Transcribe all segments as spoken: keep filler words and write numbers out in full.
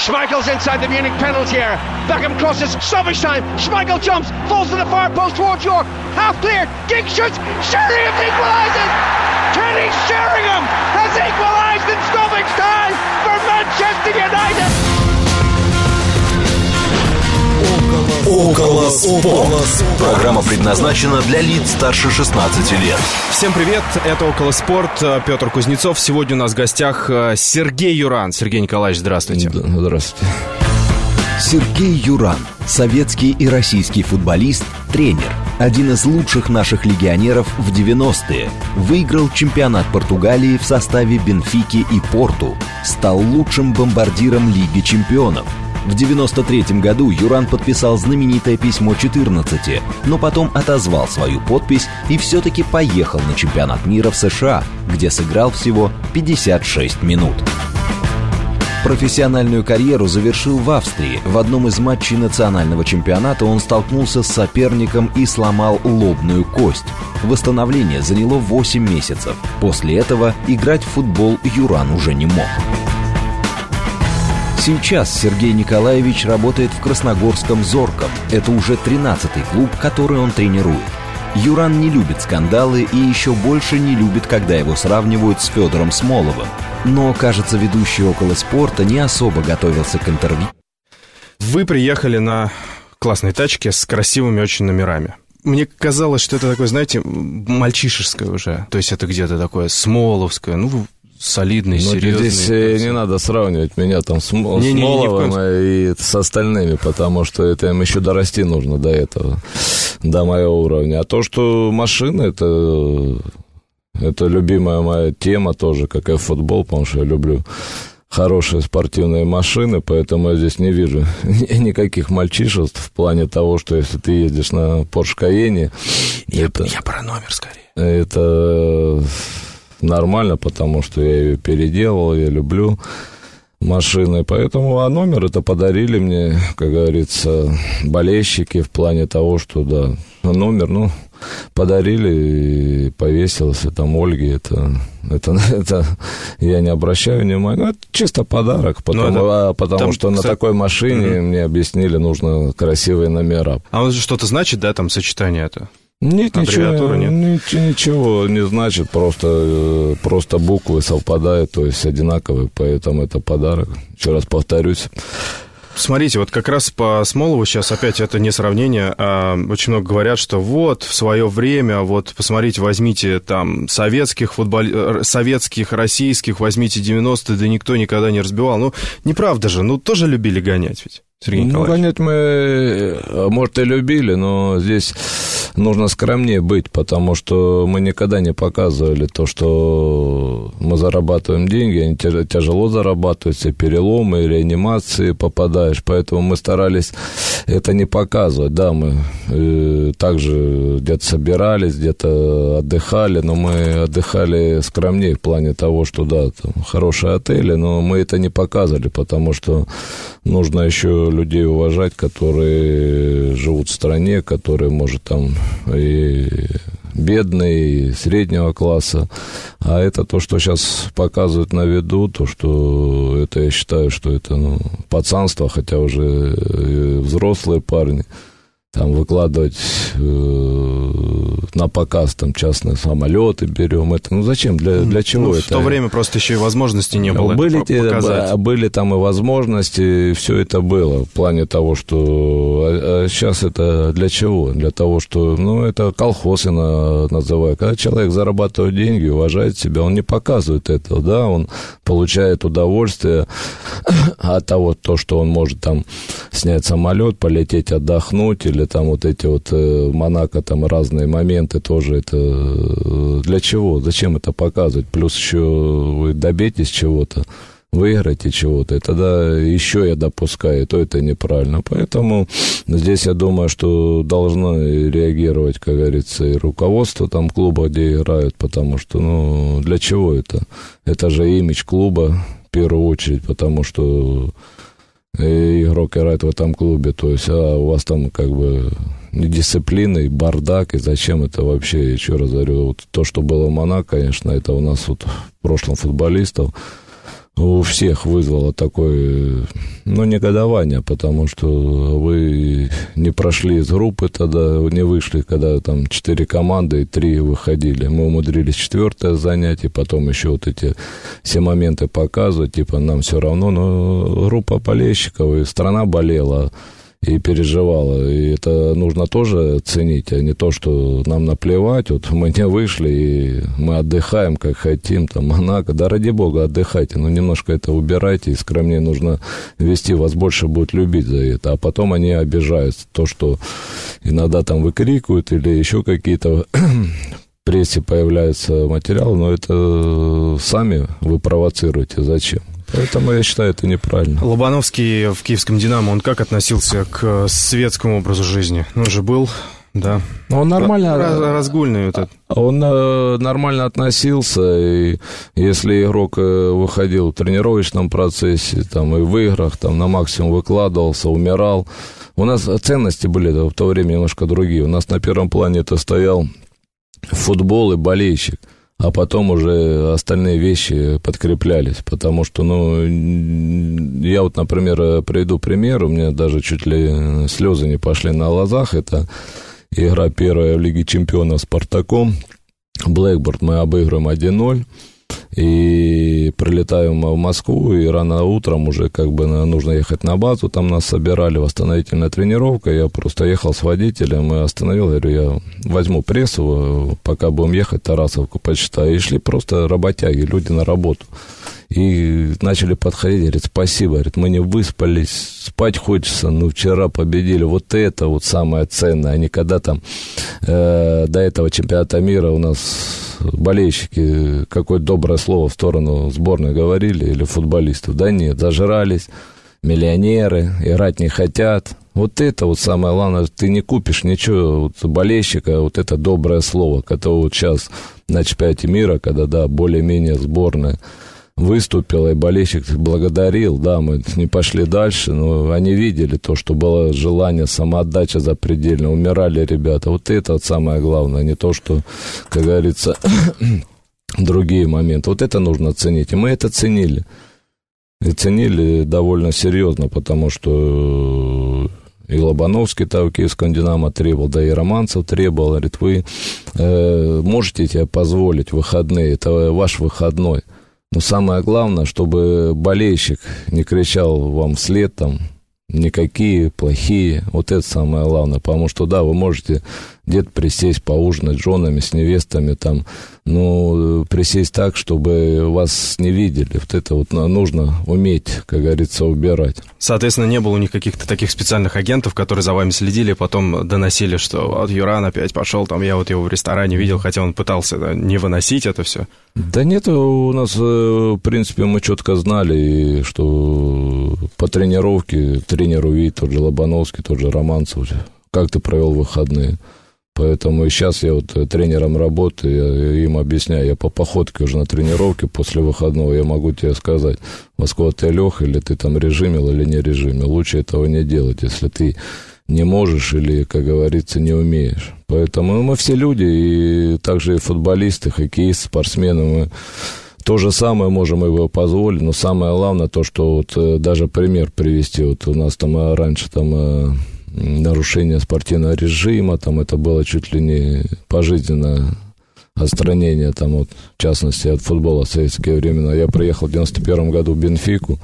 Schmeichel's inside the Munich penalty area. Beckham crosses, stoppage time. Schmeichel jumps, falls to the far post towards York. Half clear, Giggs shoots, Sheringham equalises! Kenny Sheringham has equalised in stoppage time for Manchester United! Около спорт. Программа предназначена для лиц старше шестнадцати лет. Всем привет, это Около спорт. Петр Кузнецов. Сегодня у нас в гостях Сергей Юран. Сергей Николаевич, здравствуйте. Здравствуйте. Сергей Юран, советский и российский футболист, тренер, один из лучших наших легионеров в девяностые. Выиграл чемпионат Португалии в составе Бенфики и Порту. Стал лучшим бомбардиром Лиги чемпионов. В девяносто третьем году Юран подписал знаменитое письмо четырнадцати, но потом отозвал свою подпись и все-таки поехал на чемпионат мира в США, где сыграл всего пятьдесят шесть минут. Профессиональную карьеру завершил в Австрии. В одном из матчей национального чемпионата он столкнулся с соперником и сломал лобную кость. Восстановление заняло восемь месяцев. После этого играть в футбол Юран уже не мог. Сейчас Сергей Николаевич работает в красногорском «Зорком». Это уже тринадцатый клуб, который он тренирует. Юран не любит скандалы и еще больше не любит, когда его сравнивают с Федором Смоловым. Но, кажется, ведущий «Около спорта» не особо готовился к интервью. Вы приехали на классной тачке с красивыми очень номерами. Мне казалось, что это такое, знаете, мальчишеское уже. То есть это где-то такое смоловское, ну... солидный, но серьезный. Здесь не надо сравнивать меня там с не, Смоловым не, и с остальными, потому что это им еще дорасти нужно до этого, до моего уровня. А то, что машина, это, это любимая моя тема тоже, как и футбол, потому что я люблю хорошие спортивные машины, поэтому я здесь не вижу никаких мальчишеств в плане того, что если ты ездишь на Porsche Cayenne... Я, это, я про номер скорее. Это... нормально, потому что я ее переделал, я люблю машины, поэтому, а номер это подарили мне, как говорится, болельщики в плане того, что, да, номер, ну, подарили и повесился там Ольге, это, это, это я не обращаю внимания, ну, это чисто подарок, потому, это, а, потому там, что кстати, на такой машине mm-hmm. мне объяснили, нужно красивые номера. А вот что-то значит, да, там сочетание это? Нет, ничего, нет, ничего не значит, просто, просто буквы совпадают, то есть одинаковые, поэтому это подарок. Еще раз повторюсь. Смотрите, вот как раз по Смолову сейчас опять это не сравнение, а очень много говорят, что вот в свое время, вот посмотрите, возьмите там советских футбол... советских, российских, возьмите девяностые, да никто никогда не разбивал. Ну, неправда же, ну тоже любили гонять ведь. Сергей Николаевич. Ну, гонять мы, может, и любили, но здесь нужно скромнее быть, потому что мы никогда не показывали то, что мы зарабатываем деньги, они тяжело зарабатываются, переломы, реанимации попадаешь, поэтому мы старались это не показывать. Да, мы э, также где-то собирались, где-то отдыхали, но мы отдыхали скромнее в плане того, что, да, там хорошие отели, но мы это не показывали, потому что нужно еще людей уважать, которые живут в стране, которые, может, там и бедные, и среднего класса. А это то, что сейчас показывают на виду, то, что это, я считаю, что это, ну, пацанство, хотя уже взрослые парни. Там выкладывать э, на показ там частные самолеты берем. Это, ну зачем? Для, для чего ну, это? В то время просто еще и возможности не было. Были, это показать. Те, были там и возможности, и все это было. В плане того, что... А, а сейчас это для чего? Для того, что... Ну, это колхоз я называю. Когда человек зарабатывает деньги, уважает себя, он не показывает этого, да, он получает удовольствие от того, то, что он может там снять самолет, полететь отдохнуть, или там вот эти вот э, Монако, там разные моменты тоже это э, для чего, зачем это показывать, плюс еще вы добейтесь чего-то, выиграете чего-то, и тогда еще я допускаю, то это неправильно, поэтому здесь я думаю, что должно реагировать, как говорится, и руководство там клуба, где играют, потому что, ну, для чего это, это же имидж клуба в первую очередь, потому что и игрок играет в этом клубе, то есть, а у вас там как бы недисциплина и бардак, и зачем это вообще, еще раз говорю, вот то, что было в Монако, конечно, это у нас вот в прошлом футболистов, у всех вызвало такой, Ну, негодование, потому что вы не прошли из группы тогда, не вышли, когда там четыре команды и три выходили. Мы умудрились четвертое занятие, потом еще вот эти все моменты показывать, типа нам все равно, но группа болельщиков, и страна болела и переживала, и это нужно тоже ценить, а не то, что нам наплевать, вот мы не вышли, и мы отдыхаем, как хотим, там, Монако, да ради бога, отдыхайте, но немножко это убирайте, и скромнее нужно вести, вас больше будут любить за это, а потом они обижаются, то, что иногда там выкрикивают, или еще какие-то в прессе появляются материалы, но это сами вы провоцируете, зачем? Поэтому я считаю, это неправильно. Лобановский в киевском «Динамо», он как относился к светскому образу жизни? Он же был, да. Он нормально... Разгульный вот этот. Он э, нормально относился, и если игрок э, выходил в тренировочном процессе, там, и в играх, там, на максимум выкладывался, умирал. У нас ценности были в то время немножко другие. У нас на первом плане это стоял футбол и болельщик. А потом уже остальные вещи подкреплялись, потому что, ну, я вот, например, приведу пример, у меня даже чуть ли слезы не пошли на глазах, это игра первая в Лиге Чемпионов с «Спартаком», Блэкборн мы обыгрываем один ноль, и прилетаем в Москву, и рано утром уже как бы нужно ехать на базу, там нас собирали, восстановительная тренировка, я просто ехал с водителем и остановил, говорю, я возьму прессу, пока будем ехать, Тарасовку почитаю, и шли просто работяги, люди на работу. И начали подходить, говорит, спасибо, говорит, мы не выспались, спать хочется, ну, вчера победили, вот это вот самое ценное, а не когда там э, до этого чемпионата мира у нас болельщики какое-то доброе слово в сторону сборной говорили или футболистов, да нет, зажрались, миллионеры, играть не хотят. Вот это вот самое главное, ты не купишь ничего вот, болельщика, вот это доброе слово, которое вот сейчас на чемпионате мира, когда, да, более-менее сборная выступила, и болельщик благодарил, да, мы не пошли дальше, но они видели то, что было желание, самоотдача запредельная, умирали ребята, вот это вот самое главное, не то, что, как говорится, другие моменты, вот это нужно ценить, и мы это ценили, и ценили довольно серьезно, потому что и Лобановский-то в киевском «Динамо» требовал, да и Романцев требовал, говорит, вы э, можете себе позволить выходные, это ваш выходной. Но самое главное, чтобы болельщик не кричал вам вслед, там, никакие, плохие. Вот это самое главное. Потому что, да, вы можете где-то присесть, поужинать с женами, с невестами, там, ну, присесть так, чтобы вас не видели. Вот это вот нужно уметь, как говорится, убирать. Соответственно, не было у них каких-то таких специальных агентов, которые за вами следили, потом доносили, что вот Юран опять пошел, там, я вот его в ресторане видел, хотя он пытался, да, не выносить это все. Да нет, у нас, в принципе, мы четко знали, что по тренировке тренер увидит, тот же Лобановский, тот же Романцев, как ты провел выходные. Поэтому и сейчас я вот тренером работаю, я им объясняю, я по походке уже на тренировке после выходного, я могу тебе сказать, во сколько ты лег, или ты там режимил, или не режимил. Лучше этого не делать, если ты не можешь или, как говорится, не умеешь. Поэтому мы все люди, и также и футболисты, хоккеисты, спортсмены, мы то же самое можем его позволить, но самое главное то, что вот даже пример привести, вот у нас там раньше там нарушение спортивного режима, там это было чуть ли не пожизненное отстранение, там вот, в частности, от футбола в советские времена. Я приехал в девяносто первом году в Бенфику,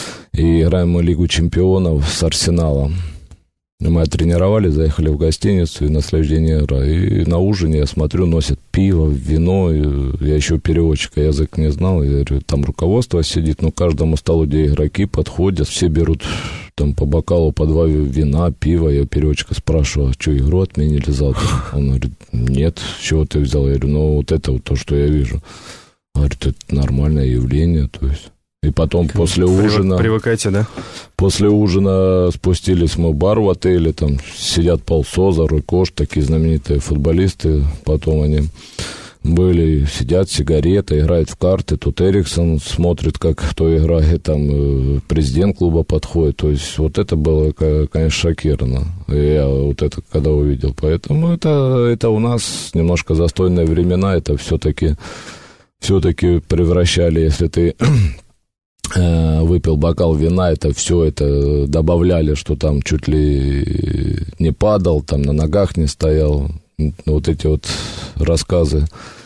и играем мы Лигу Чемпионов с Арсеналом. Мы оттренировали, заехали в гостиницу, и на следующий день игра. И на ужине, я смотрю, носят пиво, вино. Я еще переводчика язык не знал. Я говорю, там руководство сидит, но к каждому столу, где игроки подходят, все берут там по бокалу, по два вина, пива. Я переводчика спрашиваю, а что, игру отменили завтра? Он говорит, нет, с чего ты взял? Я говорю, ну, вот это вот то, что я вижу. Говорит, это нормальное явление, то есть... И потом как после привык, ужина... Привыкайте, да? После ужина спустились мы в бар в отеле, там сидят Пол Соза, Рой Кош, такие знаменитые футболисты. Потом они были, сидят, сигареты, играют в карты. Тут Эриксон смотрит, как кто играет, там президент клуба подходит. То есть вот это было, конечно, шокировано. Я вот это когда увидел. Поэтому это, это у нас немножко застойные времена. Это все-таки, все-таки превращали, если ты... выпил бокал вина, это все это добавляли, что там чуть ли не падал, там на ногах не стоял. Вот эти вот рассказы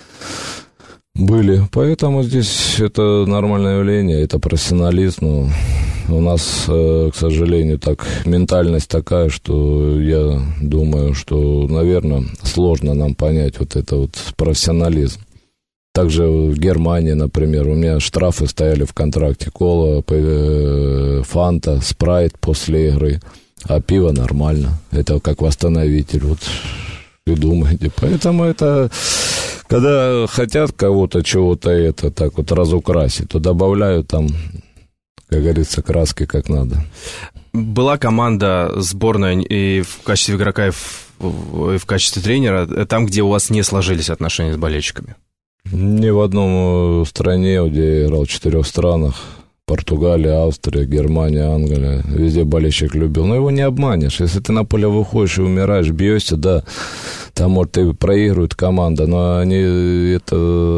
были. Поэтому здесь это нормальное явление, это профессионализм. Но у нас, к сожалению, так ментальность такая, что я думаю, что, наверное, сложно нам понять вот это вот профессионализм. Также в Германии, например, у меня штрафы стояли в контракте. Кола, фанта, спрайт после игры. А пиво нормально. Это как восстановитель. Вот и думаете. Поэтому это... Когда хотят кого-то чего-то это так вот разукрасить, то добавляют там, как говорится, краски как надо. Была команда сборная и в качестве игрока, и в, и в качестве тренера, там, где у вас не сложились отношения с болельщиками? Ни в одном стране, где я играл в четырех странах, Португалия, Австрия, Германия, Англия, везде болельщик любил. Но его не обманешь. Если ты на поле выходишь и умираешь, бьешься, да, там, может, и проигрывает команда, но они это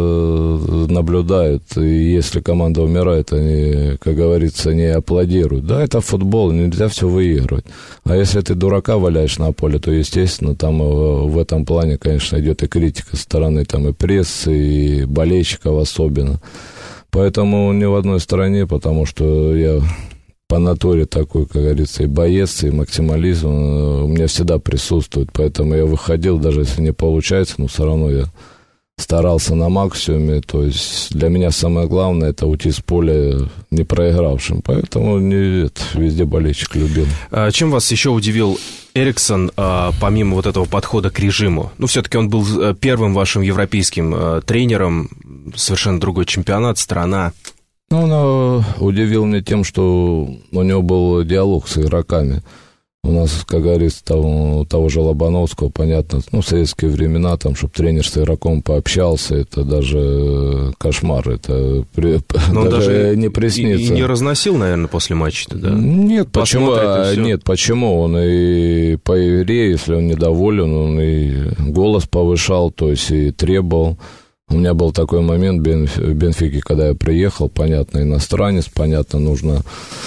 наблюдают. И если команда умирает, они, как говорится, не аплодируют. Да, это футбол, нельзя все выигрывать. А если ты дурака валяешь на поле, то, естественно, там в этом плане, конечно, идет и критика со стороны там, и прессы, и болельщиков особенно. Поэтому ни в одной стороне, потому что я по натуре такой, как говорится, и боец, и максимализм у меня всегда присутствует. Поэтому я выходил, даже если не получается, но все равно я старался на максимуме. То есть для меня самое главное — это уйти с поля не проигравшим. Поэтому нет, везде болельщик любил. А чем вас еще удивил Эриксон, помимо вот этого подхода к режиму? Ну, все-таки он был первым вашим европейским тренером, совершенно другой чемпионат, страна. Ну, он удивил меня тем, что у него был диалог с игроками. У нас, как говорится, того, того же Лобановского, понятно, ну, в советские времена, там, чтобы тренер с игроком пообщался, это даже кошмар, это при, даже, даже не приснится. И, и не разносил, наверное, после матча-то, да? Нет, почему, нет, почему? Он и по игре, если он недоволен, он и голос повышал, то есть и требовал. У меня был такой момент в Бенфике, когда я приехал, понятно, иностранец, понятно, нужно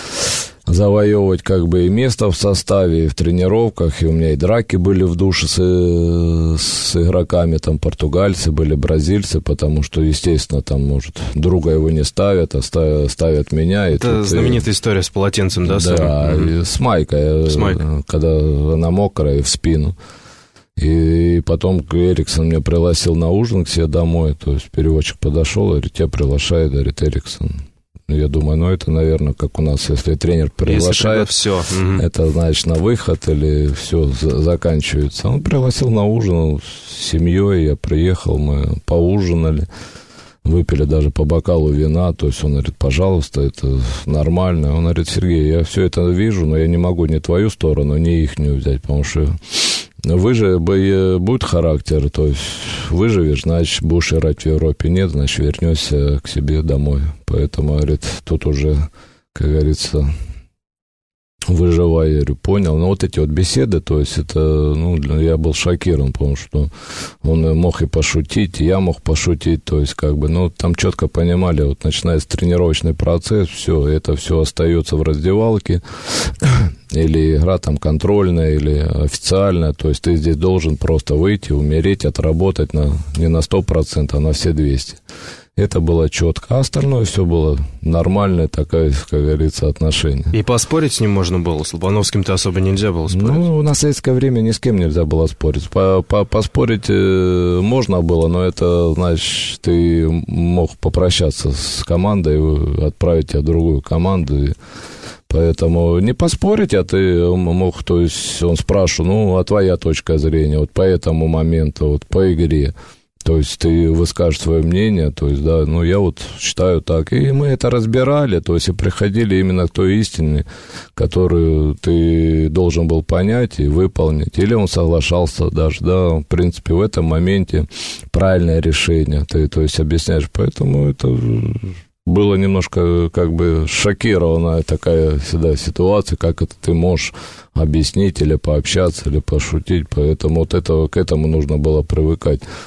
завоевывать как бы и место в составе, и в тренировках, и у меня и драки были в душе с, с игроками, там португальцы были, бразильцы, потому что, естественно, там, может, друга его не ставят, а ставят, ставят меня. Это знаменитая и... история с полотенцем, да? Да, и с майкой, с майкой, когда она мокрая, и в спину. И потом Эриксон меня пригласил на ужин к себе домой, то есть переводчик подошел, говорит, тебя приглашает, говорит, Эриксон. Я думаю, ну, это, наверное, как у нас, если тренер приглашает, если все. Это, значит, на выход или все заканчивается. Он пригласил на ужин с семьей, я приехал, мы поужинали, выпили даже по бокалу вина, то есть он говорит, пожалуйста, это нормально. Он говорит, Сергей, я все это вижу, но я не могу ни твою сторону, ни ихнюю взять, потому что вы же, будет характер, то есть выживешь, значит, будешь играть в Европе, нет, значит, вернешься к себе домой. Поэтому, говорит, тут уже, как говорится, выживай, я говорю, понял. Но вот эти вот беседы, то есть это, ну, я был шокирован, потому что он мог и пошутить, и я мог пошутить, то есть как бы, ну, там четко понимали, вот начинается тренировочный процесс, все, это все остается в раздевалке, или игра там контрольная, или официальная, то есть ты здесь должен просто выйти, умереть, отработать на, не на сто процентов, а на все двести. Это было четко, а остальное все было нормальное, такое, как говорится, отношение. И поспорить с ним можно было? С Лобановским-то особо нельзя было спорить? Ну, на советское время ни с кем нельзя было спорить. По -по Поспорить можно было, но это, значит, ты мог попрощаться с командой, отправить тебя в другую команду. Поэтому не поспорить, а ты мог, то есть он спрашивал, ну, а твоя точка зрения, вот по этому моменту, вот по игре. То есть ты выскажешь свое мнение, то есть, да, ну, я вот считаю так. И мы это разбирали, то есть и приходили именно к той истине, которую ты должен был понять и выполнить. Или он соглашался даже, да, в принципе, в этом моменте правильное решение, ты, то есть, объясняешь. Поэтому это было немножко, как бы, шокированная такая всегда ситуация, как это ты можешь объяснить или пообщаться, или пошутить. Поэтому вот это, к этому нужно было привыкать.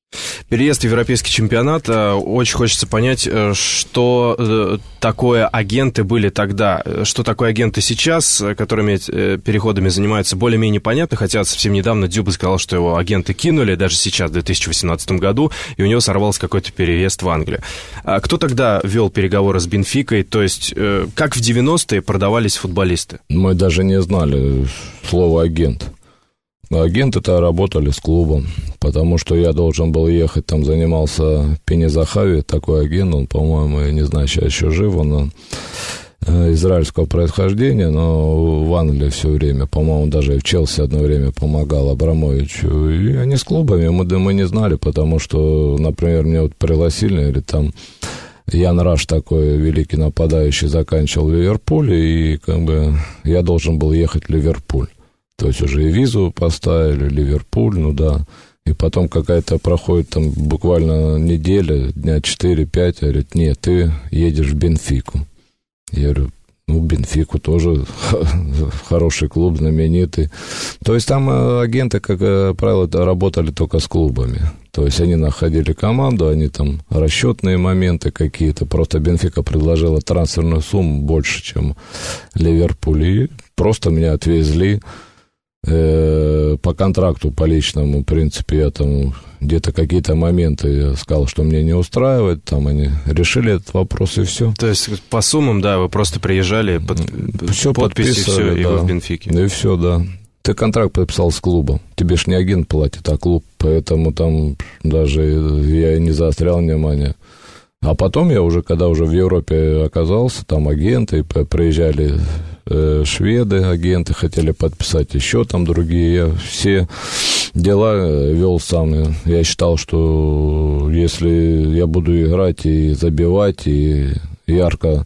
Переезд в европейский чемпионат. Очень хочется понять, что такое агенты были тогда, что такое агенты сейчас, которыми переходами занимаются, более-менее понятно, хотя совсем недавно Дзюба сказал, что его агенты кинули, даже сейчас, в две тысячи восемнадцатом году, и у него сорвался какой-то переезд в Англию. А кто тогда вел переговоры с Бенфикой, то есть как в девяностые продавались футболисты? Мы даже не знали слова «агент». Агенты-то работали с клубом, потому что я должен был ехать, там занимался Пини Захави, такой агент, он, по-моему, я не знаю, сейчас еще жив, он израильского происхождения, но в Англии все время, по-моему, даже и в Челси одно время помогал Абрамовичу, и они с клубами, мы, мы не знали, потому что, например, мне вот пригласили, или там Ян Раш, такой великий нападающий, заканчивал в Ливерпуле, и как бы я должен был ехать в Ливерпуль. То есть уже и визу поставили, Ливерпуль, ну да. И потом какая-то проходит там буквально неделя, дня четыре-пять, говорит, нет, ты едешь в Бенфику. Я говорю, ну, Бенфику тоже хороший клуб, знаменитый. То есть там агенты, как правило, работали только с клубами. То есть они находили команду, они там расчетные моменты какие-то. Просто Бенфика предложила трансферную сумму больше, чем Ливерпуль. И просто меня отвезли. По контракту, по личному, в принципе, я там где-то какие-то моменты сказал, что мне не устраивает, там они решили этот вопрос, и все. То есть по суммам, да, вы просто приезжали, под, все подписи, все, да. И вы в Бенфике. И все, да. Ты контракт подписал с клубом, тебе ж не агент платит, а клуб, поэтому там даже я не заострял внимание. А потом я уже, когда уже в Европе оказался, там агенты приезжали, э, шведы, агенты хотели подписать, еще там другие. Я все дела вел сам. Я считал, что если я буду играть и забивать, и ярко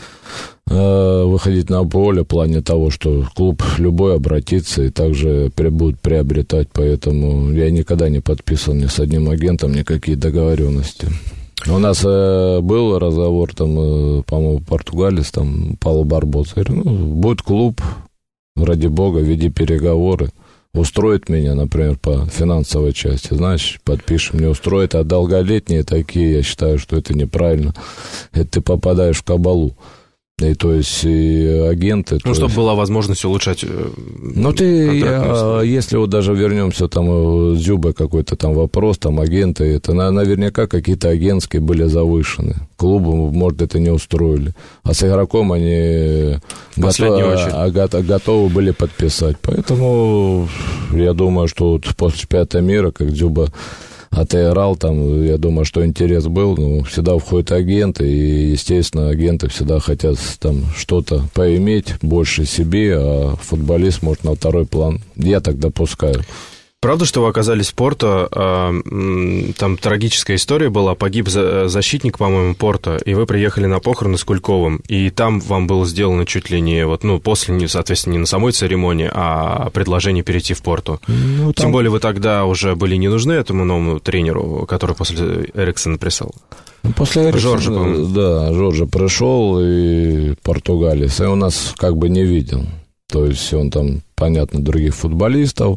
э, выходить на поле в плане того, что клуб любой обратится и также будут приобретать, поэтому я никогда не подписывал ни с одним агентом никакие договоренности. У нас э, был разговор, там, э, по-моему, португалец, там, Пауло Барбоса. Я говорю, ну, будет клуб, ради бога, веди переговоры. Устроит меня, например, по финансовой части, знаешь, подпишем, не устроит. А долголетние такие, я считаю, что это неправильно. Это ты попадаешь в кабалу. И то есть и агенты... Ну, чтобы есть... была возможность улучшать... Ну, ты, я, если вот даже вернемся, там, с Дзюбой какой-то там вопрос, там, агенты, это наверняка какие-то агентские были завышены. Клубу, может, это не устроили. А с игроком они готовы, готовы были подписать. Поэтому я думаю, что вот после чемпионата мира, как Дзюба отыграл, там, я думаю, что интерес был, ну, всегда входят агенты, и, естественно, агенты всегда хотят там что-то поиметь больше себе, а футболист может на второй план. Я так допускаю. Правда, что вы оказались в Порто, там трагическая история была, погиб защитник, по-моему, Порто, и вы приехали на похороны с Кульковым, и там вам было сделано чуть ли не, вот, ну, после, соответственно, не на самой церемонии, а предложение перейти в Порту. Ну, там... Тем более вы тогда уже были не нужны этому новому тренеру, который после Эриксона прислал. После Эриксона, Жоржа, по-моему. Да, Жоржа пришел, и португалец, и он нас как бы не видел. То есть он там, понятно, других футболистов.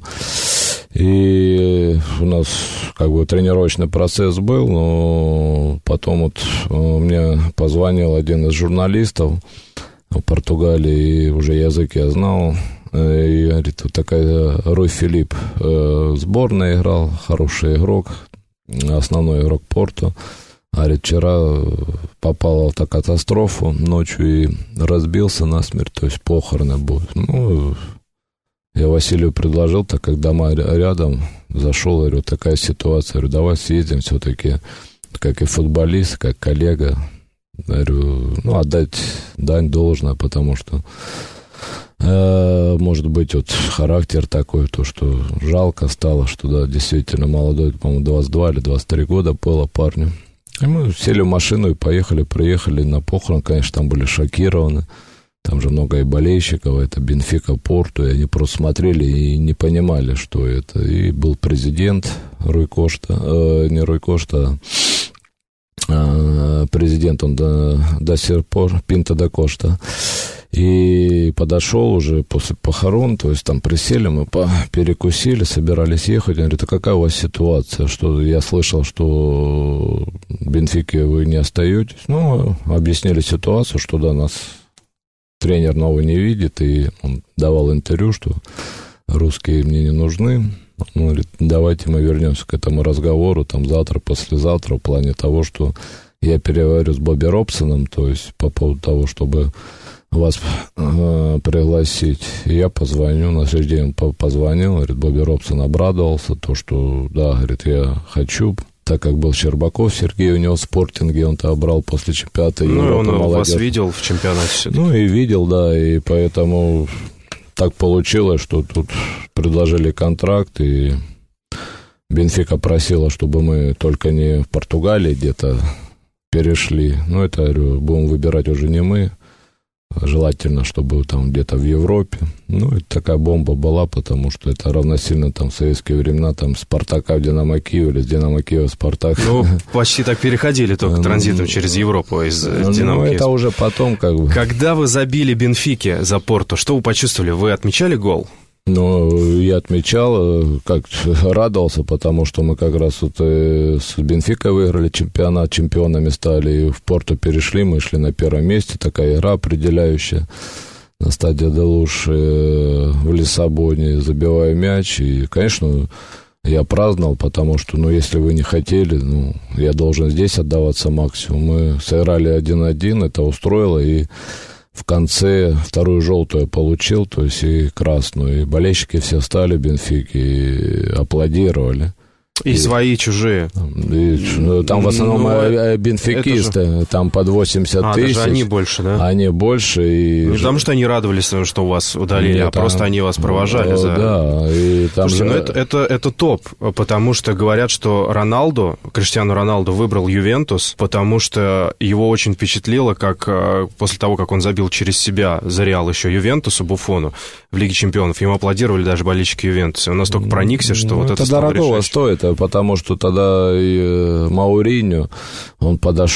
И у нас как бы тренировочный процесс был, но потом вот мне позвонил один из журналистов в Португалии, и уже язык я знал, и говорит, вот такая Руй Филипп в сборной играл, хороший игрок, основной игрок Порту. Говорит, вчера попал в автокатастрофу ночью и разбился насмерть, то есть похороны будут. Ну, я Василию предложил, так как дома рядом, зашел, говорю, такая ситуация, говорю, давай съездим все-таки, как и футболист, как коллега, говорю, ну, отдать дань должное, потому что, э, может быть, вот характер такой, то, что жалко стало, что, да, действительно, молодой, по-моему, двадцать два или двадцать три года было парню. И мы сели в машину и поехали, приехали на похорон, конечно, там были шокированы. Там же много и болельщиков, это Бенфика, Порту, и они просто смотрели и не понимали, что это. И был президент Руй Кошта, э, не Руй Кошта, а президент он до, до сих пор, Пинто да Кошта. И подошел уже после похорон, то есть там присели, мы перекусили, собирались ехать. Он говорит, а какая у вас ситуация? Что я слышал, что в Бенфике вы не остаетесь. Ну, объяснили ситуацию, что да, нас тренер новый не видит, и он давал интервью, что русские мне не нужны. Он говорит, давайте мы вернемся к этому разговору там завтра, послезавтра, в плане того, что я переговорю с Бобби Робсоном, то есть по поводу того, чтобы вас э, пригласить. И я позвоню, на следующий день он позвонил, говорит, Бобби Робсон обрадовался, то, что, да, говорит, я хочу, так как был Щербаков Сергей, у него в Спортинге, он-то брал после чемпионата ну, Европы. Ну, он молодежь. Вас видел в чемпионате все-таки. Ну, и видел, да, и поэтому так получилось, что тут предложили контракт, и Бенфика просила, чтобы мы только не в Португалии где-то перешли. Ну, это, говорю, будем выбирать уже не мы, желательно, чтобы там где-то в Европе. Ну, это такая бомба была, потому что это равносильно там в советские времена, там, Спартака в Динамо Киев или с Динамо Киева в Спартак. Ну, почти так переходили только транзитом через Европу из Динамо Киева. Ну, это уже потом как бы. Когда вы забили Бенфике за Порту, что вы почувствовали? Вы отмечали гол? Ну, я отмечал, как радовался, потому что мы как раз вот с Бенфикой выиграли чемпионат, чемпионами стали, и в Порту перешли, мы шли на первом месте, такая игра определяющая на стадии Делуш в Лиссабоне, забиваю мяч, и, конечно, я праздновал, потому что, ну, если вы не хотели, ну, я должен здесь отдаваться максимум. Мы сыграли один-один, это устроило, и в конце вторую желтую я получил, то есть и красную. И болельщики все встали в Бенфике и аплодировали. И, и свои, и чужие. И, там в основном ну, бенфикисты, же... там под восемьдесят а, тысяч. Даже они больше, да? Они больше. И... Не потому что они радовались, что вас удалили, Нет, а там... просто они вас провожали. За... Да, и там Слушайте, же... ну это, это, это топ, потому что говорят, что Роналду, Криштиану Роналду выбрал Ювентус, потому что его очень впечатлило, как после того, как он забил через себя за Реал еще Ювентусу, Буфону, в Лиге Чемпионов, ему аплодировали даже болельщики Ювентуса. Он настолько проникся, что ну, вот это, это дорогого стоит. Потому что тогда и Мауриньо, он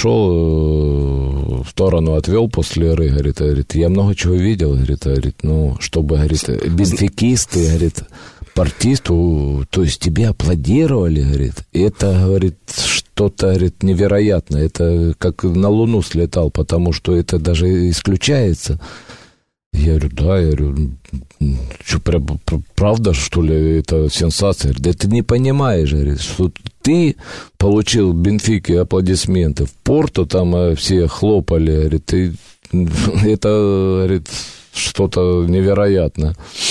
подошел, в сторону отвел после игры, говорит, говорит, я много чего видел, говорит, говорит, ну, чтобы, говорит, бенфикисты, говорит, портисту, то есть тебе аплодировали, говорит, это, говорит, что-то, говорит, невероятное, это как на Луну слетал, потому что это даже исключается. Я говорю, да, я говорю, что, правда, что ли, это сенсация? Да ты не понимаешь, говорит, что ты получил в Бенфике аплодисменты, в Порту там все хлопали, говорит, ты, это, говорит, что-то невероятное.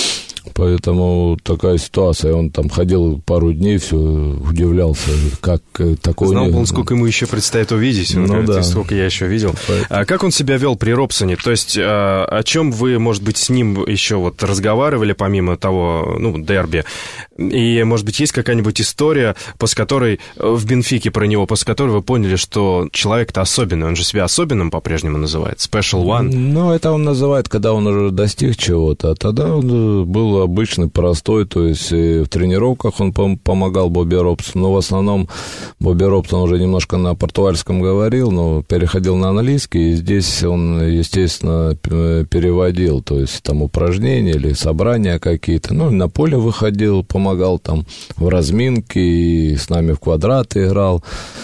Поэтому такая ситуация. Он там ходил пару дней, все удивлялся, как такое... Знал бы он, сколько ему еще предстоит увидеть. Он ну, говорит, да. Сколько я еще видел. А как он себя вел при Робсоне? То есть о чем вы, может быть, с ним еще вот разговаривали, помимо того, ну, дерби? И, может быть, есть какая-нибудь история, после которой в Бенфике про него, после которой вы поняли, что человек-то особенный, он же себя особенным по-прежнему называет, Special One? Ну, это он называет, когда он уже достиг чего-то, а тогда он был обычный, простой, то есть в тренировках он пом- помогал Бобби Робсону, но в основном Бобби Робсон уже немножко на португальском говорил, но переходил на английский, и здесь он, естественно, переводил, то есть там упражнения или собрания какие-то, ну, на поле выходил, помогал там в разминке, и с нами в квадраты играл,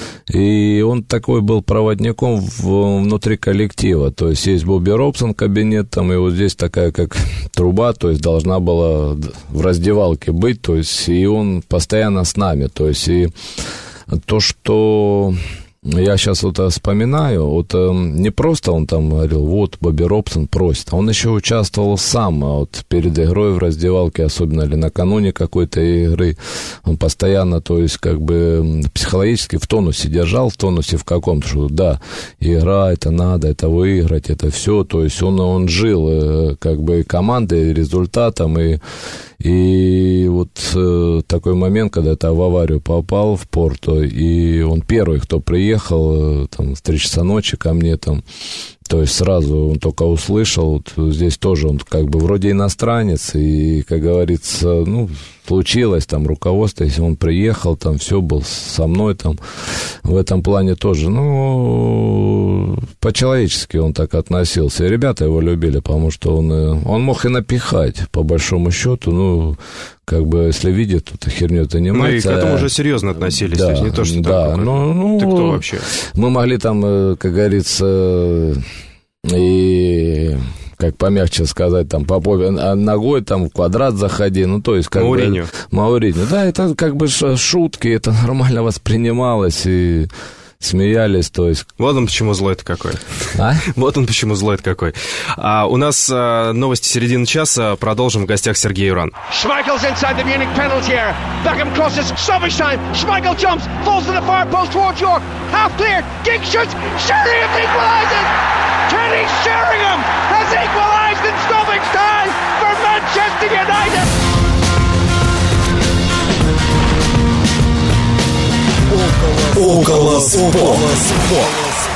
и он такой был проводником в, внутри коллектива, то есть есть Бобби Робсон кабинет, там, и вот здесь такая как труба, то есть должна была в раздевалке быть, то есть и он постоянно с нами, то есть и то, что я сейчас вот вспоминаю, вот не просто он там говорил, вот Бобби Робсон просит, а он еще участвовал сам, вот перед игрой в раздевалке, особенно или накануне какой-то игры, он постоянно, то есть как бы психологически в тонусе держал, в тонусе в каком-то, что да, игра, это надо, это выиграть, это все, то есть он, он жил как бы командой, результатом, и И вот э, такой момент, когда я в аварию попал в Порту, и он первый, кто приехал, э, там, в три часа ночи ко мне, там, То есть сразу он только услышал, вот здесь тоже он как бы вроде иностранец, и, как говорится, ну, случилось там руководство, если он приехал, там все был со мной там в этом плане тоже, ну, по-человечески он так относился, и ребята его любили, потому что он, он мог и напихать, по большому счету, ну, как бы, если видит, то херню занимается. Ну, и к этому уже серьезно относились, да, то есть не то, что да, так, ну, ну, ты кто вообще? Мы могли там, как говорится, и, как помягче сказать, там, по попе ногой, там, в квадрат заходи, ну, то есть, как Мауриньо. бы... Мауриньо. Да, это как бы шутки, это нормально воспринималось, и смеялись, то есть... Вот он почему злой-то какой. А? Вот он почему злой-то какой. А, у нас а, новости середины часа. Продолжим. В гостях Сергей Юран. Schmeichel's inside the Munich penalty area. Beckham crosses. Stoppage time. Schmeichel jumps. Falls to the far post towards York. Half clear. Giggs shoots. Sheringham equalises. Kenny Sheringham has equalised in stoppage time for Manchester United. Около спорта.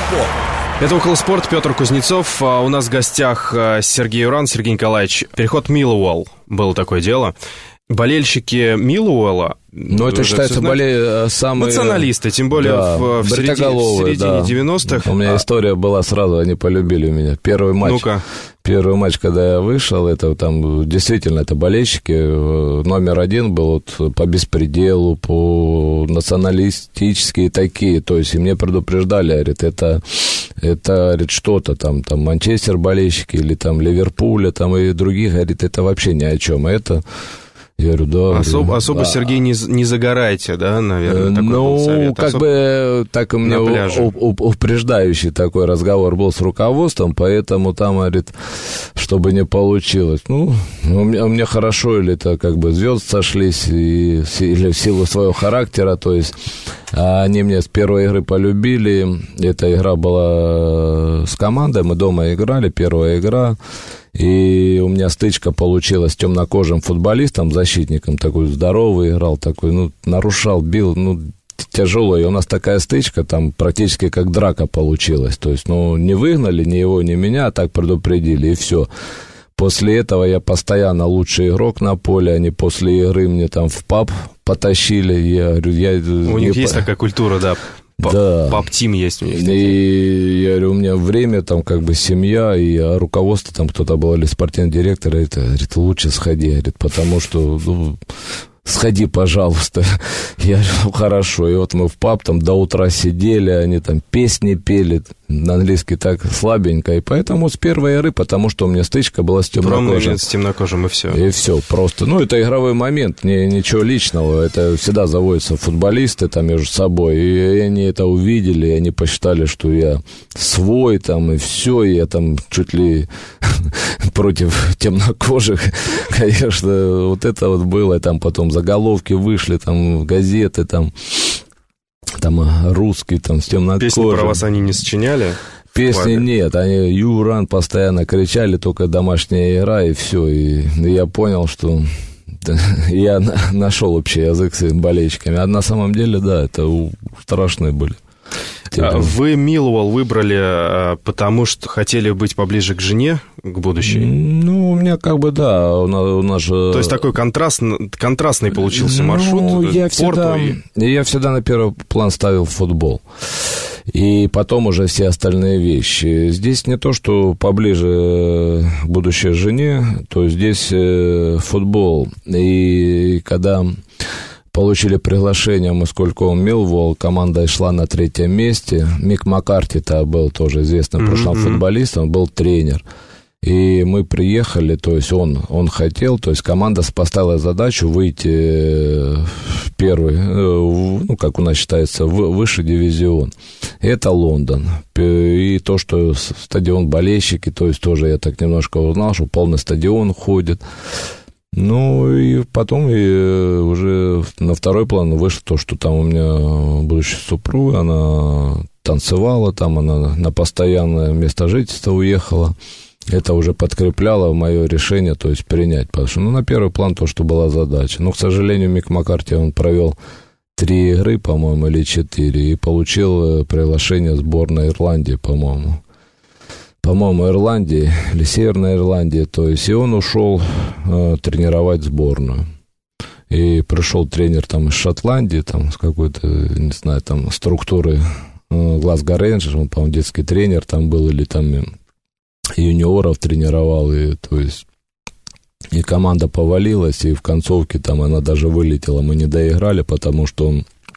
Это «Около спорта», Петр Кузнецов. А у нас в гостях Сергей Юран. Сергей Николаевич, переход Миллуэлл. Было такое дело. Болельщики Миллуэлла... Ну, это считается более самые... Националисты, тем более да, в, в середине, в середине да. девяностых. У меня а... история была сразу, они полюбили меня. Первый матч, Ну-ка. первый матч, когда я вышел, это там действительно это болельщики. Номер один был вот по беспределу, по националистические такие. То есть и мне предупреждали, говорит, это, это говорит, что-то там, там Манчестер болельщики или там Ливерпуля там, и других, говорит, это вообще ни о чем. Это... Я говорю, да. Особ, особо, да. Сергей, не, не загорайте, да, наверное, такой ну, был совет. как Особ... бы, так у меня упреждающий такой разговор был с руководством, поэтому там, говорит, чтобы не получилось. Ну, у меня, у меня хорошо, или это как бы звезды сошлись, и, или в силу своего характера, то есть они меня с первой игры полюбили. Эта игра была с командой, мы дома играли, первая игра. И у меня стычка получилась с темнокожим футболистом, защитником, такой здоровый играл, такой, ну, нарушал, бил, ну, тяжело. И у нас такая стычка, там практически как драка получилась. То есть, ну, не выгнали ни его, ни меня, а так предупредили, и все. После этого я постоянно лучший игрок на поле, они после игры мне там в паб потащили. Я говорю, я... У них есть такая культура, да. Да. Пап-тим есть у них. И я говорю, у меня время, там, как бы, семья, и руководство, там, кто-то был, или спортивный директор, это, говорит, лучше сходи, говорит, потому что, ну, сходи, пожалуйста. Я говорю, ну, хорошо. И вот мы в паб там до утра сидели, они там песни пели, на английский так слабенько, и поэтому с первой игры, потому что у меня стычка была с темнокожим. С темнокожим, и все. И все, просто. Ну, это игровой момент, не, ничего личного, это всегда заводятся футболисты там между собой, и они это увидели, и они посчитали, что я свой там, и все, и я там чуть ли против темнокожих, конечно, вот это вот было, там потом заголовки вышли, там газеты, там... Там русский, там, с темнокожим. Песни про вас они не сочиняли? Песни нет, они Юран постоянно кричали, только домашняя игра, и все. И я понял, что я нашел общий язык с болельщиками. А на самом деле, да, это страшные были. Вы Миллуэлл выбрали, потому что хотели быть поближе к жене, к будущей? Ну, у меня как бы, да, у нас, у нас же... То есть такой контраст, контрастный получился маршрут, ну, я всегда, и... я всегда на первый план ставил футбол. И потом уже все остальные вещи. Здесь не то, что поближе к будущей жене, то здесь футбол. И когда... Получили приглашение, мы сколько он Миллуэлл, команда шла на третьем месте. Мик Маккарти-то был тоже известным mm-hmm. прошлым футболистом, он был тренер. И мы приехали, то есть он, он хотел, то есть команда поставила задачу выйти в первый, ну, как у нас считается, в высший дивизион. Это Лондон. И то, что стадион болельщики, то есть тоже я так немножко узнал, что полный стадион ходит. Ну, и потом и уже на второй план вышло то, что там у меня будущая супруга, она танцевала там, она на постоянное место жительства уехала. Это уже подкрепляло мое решение, то есть принять. Потому что, ну, на первый план то, что была задача. Но, к сожалению, Мик Маккарти, он провел три игры, по-моему, или четыре, и получил приглашение сборной Ирландии, по-моему. по-моему, Ирландии или Северной Ирландии. То есть, и он ушел э, тренировать сборную. И пришел тренер там из Шотландии, там, с какой-то, не знаю, там, структуры э, Глазго Рейнджерс, он, по-моему, детский тренер там был, или там юниоров тренировал, и, то есть, и команда повалилась, и в концовке там она даже вылетела, мы не доиграли, потому что,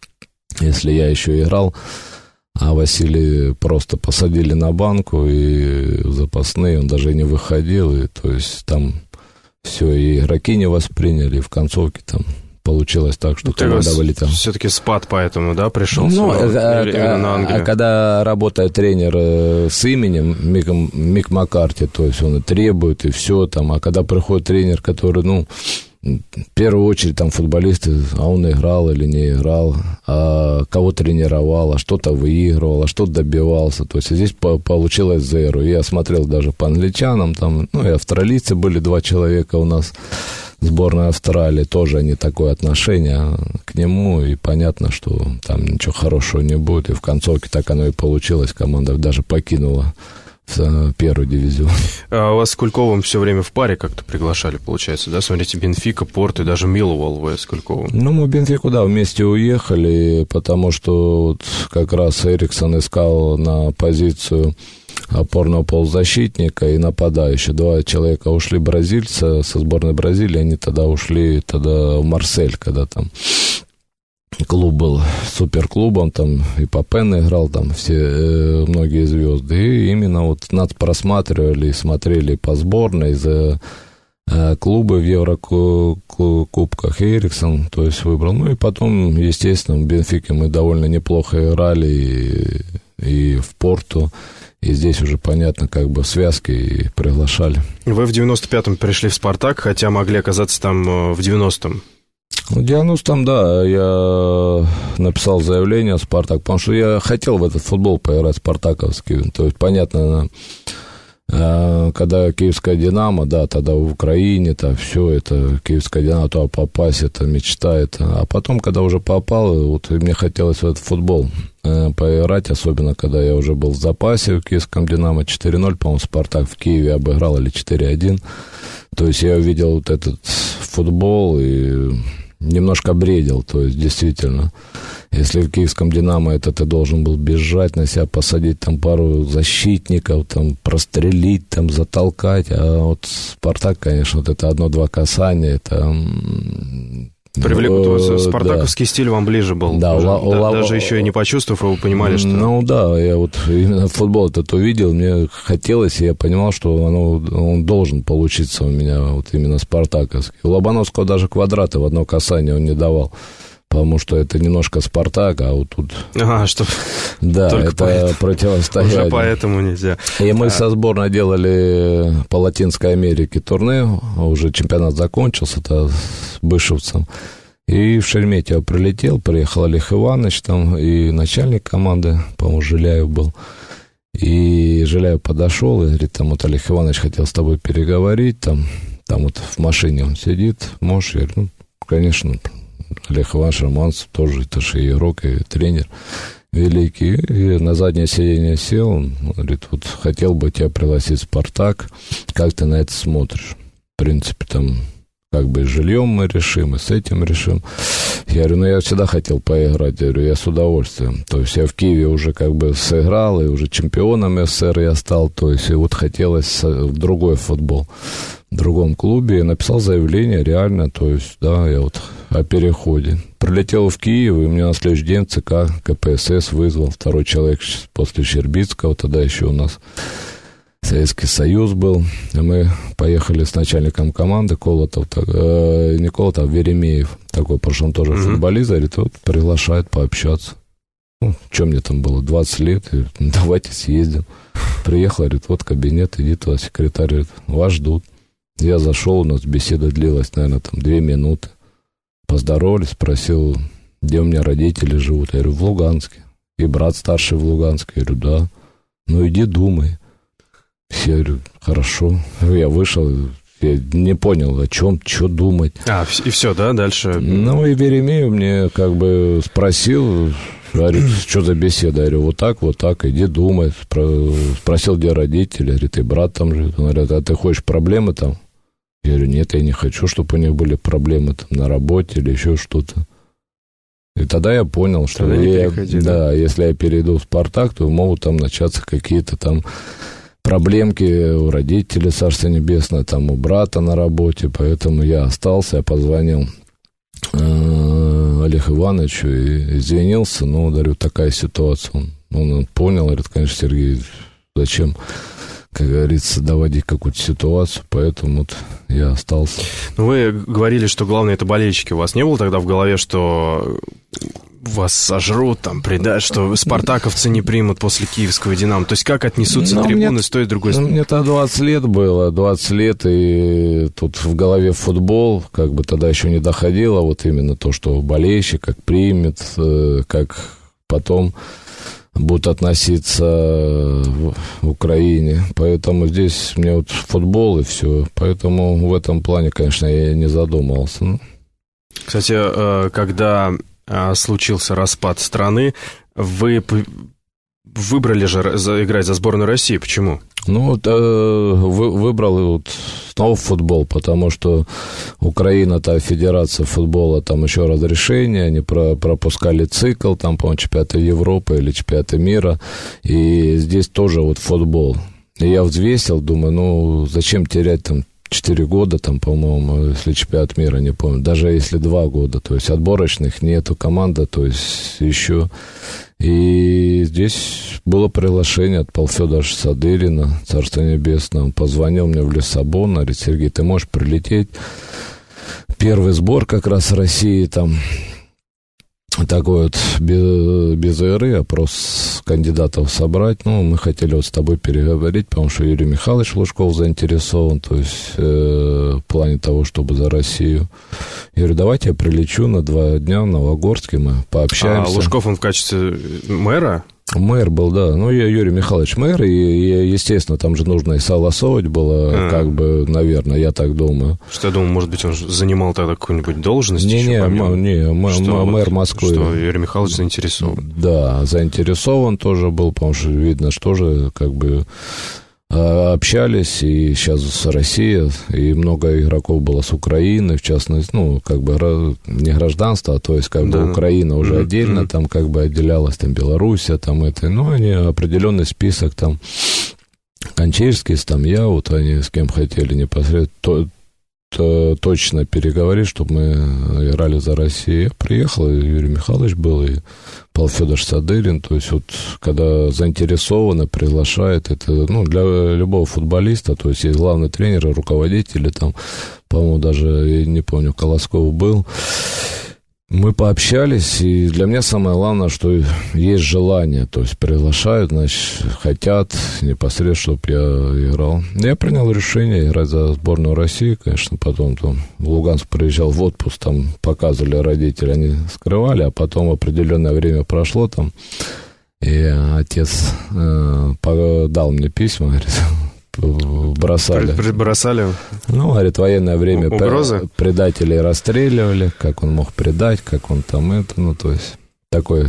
если я еще играл, а Василий просто посадили на банку, и в запасные он даже не выходил, и, то есть, там все, и игроки не восприняли, и в концовке там получилось так, что Ты команда вылетела. Все-таки спад поэтому, да, пришел? Ну, а, а, а когда работает тренер с именем Мик, Мик Маккарти, то есть он и требует, и все там, а когда приходит тренер, который, ну, в первую очередь там футболисты, а он играл или не играл, а кого тренировал, а что-то выигрывал, а что-то добивался, то есть здесь по- получилось зеро. Я смотрел даже по англичанам, там, ну, и австралийцы были два человека у нас, сборная Австралии, тоже они такое отношение к нему, и понятно, что там ничего хорошего не будет, и в концовке так оно и получилось, команда даже покинула в первый дивизион. А вас с Кульковым все время в паре как-то приглашали, получается, да? Смотрите, Бенфика, Порт и даже Миллуэлл вы с Кульковым. Ну, мы в Бенфику, да, вместе уехали, потому что вот как раз Эриксон искал на позицию опорного полузащитника и нападающего. Два человека ушли, бразильца со сборной Бразилии, они тогда ушли тогда в Марсель, когда там клуб был суперклубом, там и Папен играл, там все, э, многие звезды. И именно вот нас просматривали и смотрели по сборной за э, клубы в Еврокубках. И Эриксон, то есть, выбрал. Ну и потом, естественно, в Бенфике мы довольно неплохо играли и, и в Порту. И здесь уже, понятно, как бы связки и приглашали. Вы в девяносто пятом пришли в «Спартак», хотя могли оказаться там в девяностом. В девяностом, да, я написал заявление в «Спартак», потому что я хотел в этот футбол поиграть спартаковский. То есть, понятно, когда киевская «Динамо», да, тогда в Украине, то все это, киевская «Динамо», то попасть, это мечта, это. А потом, когда уже попал, вот мне хотелось в этот футбол поиграть, особенно когда я уже был в запасе в киевском «Динамо», четыре ноль, по-моему, «Спартак» в Киеве обыграл, или четыре один. То есть я увидел вот этот футбол и немножко бредил, то есть действительно, если в киевском «Динамо» это ты должен был бежать, на себя посадить там пару защитников, там прострелить, там затолкать, а вот «Спартак», конечно, вот это одно-два касания, это... Привлек, ну, спартаковский да. стиль вам ближе был. Да, уже, ла- да, ла- даже еще и не почувствовав, вы понимали, что... Ну да, я вот именно футбол этот увидел, мне хотелось, и я понимал, что оно, он должен получиться у меня вот именно спартаковский. У Лобановского даже квадраты в одно касание он не давал, потому что это немножко «Спартак», а вот тут... Ага, что... Да, это поэтому, противостояние. Уже поэтому нельзя. И мы а... со сборной делали по Латинской Америке турне, уже чемпионат закончился-то с Бышевцем. И в Шереметьево прилетел, приехал Олег Иванович там, и начальник команды, по-моему, Жиляев был. И Жиляев подошел и говорит, там вот Олег Иванович хотел с тобой переговорить, там, там вот в машине он сидит, можешь? Я говорю, ну, конечно, Олег Иванович Романцев тоже, это же и игрок, и тренер великий. И на заднее сиденье сел, он говорит, вот хотел бы тебя пригласить в «Спартак», как ты на это смотришь? В принципе, там, как бы с жильем мы решим, и с этим решим. Я говорю, ну, я всегда хотел поиграть, я говорю, я с удовольствием. То есть я в Киеве уже как бы сыграл, и уже чемпионом СССР я стал, то есть и вот хотелось в другой футбол, в другом клубе. Я написал заявление, реально, то есть, да, я вот о переходе. Прилетел в Киев, и меня на следующий день ЦК КПСС вызвал, второй человек после Щербицкого, тогда еще у нас Советский Союз был. И мы поехали с начальником команды Колотов, так, э, не Колотов, а Веремеев, такой, потому что он тоже mm-hmm. футболист, говорит, вот приглашает пообщаться. Ну, что мне там было, двадцать лет, и, давайте съездим. Приехал, говорит, вот кабинет, иди туда, секретарь, говорит, вас ждут. Я зашел, у нас беседа длилась, наверное, там две минуты. Поздоровались, спросил, где у меня родители живут. Я говорю, в Луганске. И брат старший в Луганске. Я говорю, да. Ну, иди думай. Я говорю, хорошо. Я вышел, я не понял, о чем, что думать. А, и все, да, дальше? Ну, и Веремеев мне как бы спросил, Говорит, что за беседа? Я говорю, вот так, вот так, иди думай. Спросил, где родители. Говорит, и брат там живет. Он говорит, а ты хочешь проблемы там? Я говорю, нет, я не хочу, чтобы у них были проблемы там на работе или еще что-то. И тогда я понял, что тогда я, да, да, если я перейду в «Спартак», то могут там начаться какие-то там проблемки у родителей, Царство Небесное, там у брата на работе. Поэтому я остался, я позвонил э, Олегу Ивановичу и извинился. Ну, говорю, такая ситуация. Он, он понял, говорит, конечно, Сергей, зачем, как говорится, доводить какую-то ситуацию, поэтому вот я остался. Ну, вы говорили, что главное это болельщики. У вас не было тогда в голове, что вас сожрут, там, предать, что спартаковцы не примут после киевского «Динамо»? То есть как отнесутся ну, трибуны мне, с той и другой стороны? Ну, мне-то двадцать лет было, двадцать лет, и тут в голове футбол, как бы тогда еще не доходило, вот именно то, что болельщик как примет, как потом будут относиться в Украине. Поэтому здесь мне вот футбол и все. Поэтому в этом плане, конечно, я не задумывался. Кстати, когда случился распад страны, вы выбрали же играть за сборную России. Почему? Ну, вот, э, вы, выбрал вот снова футбол, потому что Украина-то, федерация футбола, там еще разрешение, они про, пропускали цикл, там, по-моему, чемпионата Европы или чемпионата мира, и здесь тоже вот футбол. И я взвесил, думаю, ну, зачем терять там четыре года, там, по-моему, если чемпионат мира, не помню, даже если два года, то есть отборочных нету, команда, то есть еще. И здесь было приглашение от Павла Федоровича Садырина, Царство Небесное. Он позвонил мне в Лиссабон, говорит, Сергей, ты можешь прилететь? Первый сбор как раз России, там, такой вот без, без эры, опрос кандидатов собрать. Ну, мы хотели вот с тобой переговорить, потому что Юрий Михайлович Лужков заинтересован, то есть э, в плане того, чтобы за Россию. Я говорю, давайте я прилечу на два дня в Новогорске, мы пообщаемся. А Лужков, он в качестве мэра? Мэр был, да. Ну, я Юрий Михайлович мэр, и, и, естественно, там же нужно и согласовывать было, а. как бы, наверное, я так думаю. Что я думаю, может быть, он занимал тогда какую-нибудь должность? Не, не, м- не м- что, мэр вот, Москвы. Что Юрий Михайлович заинтересован. Да, заинтересован тоже был, потому что видно, что тоже, как бы, общались, и сейчас Россия, и много игроков было с Украины, в частности, ну, как бы, не гражданство, а то есть, как да. бы, Украина уже mm-hmm. отдельно, там, как бы, отделялась, там, Белоруссия, там, это, ну, они определенный список, там, Кончевский, там, я, вот, они с кем хотели непосредственно, то, то, точно переговорить, чтобы мы играли за Россию. Я приехал, и Юрий Михайлович был, и Павел Федорович Садырин, то есть вот когда заинтересованы, приглашает, это, ну, для любого футболиста, то есть есть главный тренер, руководители, там, по-моему, даже, я не помню, Колосков был. Мы пообщались, и для меня самое главное, что есть желание, то есть приглашают, значит, хотят непосредственно, чтобы я играл. Я принял решение играть за сборную России, конечно, потом там в Луганск приезжал в отпуск, там показывали родители, они скрывали, а потом определенное время прошло там, и отец э, дал мне письма, говорит, бросали. Бросали? Ну, говорит, военное время угрозы? Предателей расстреливали, как он мог предать, как он там это, ну, то есть такой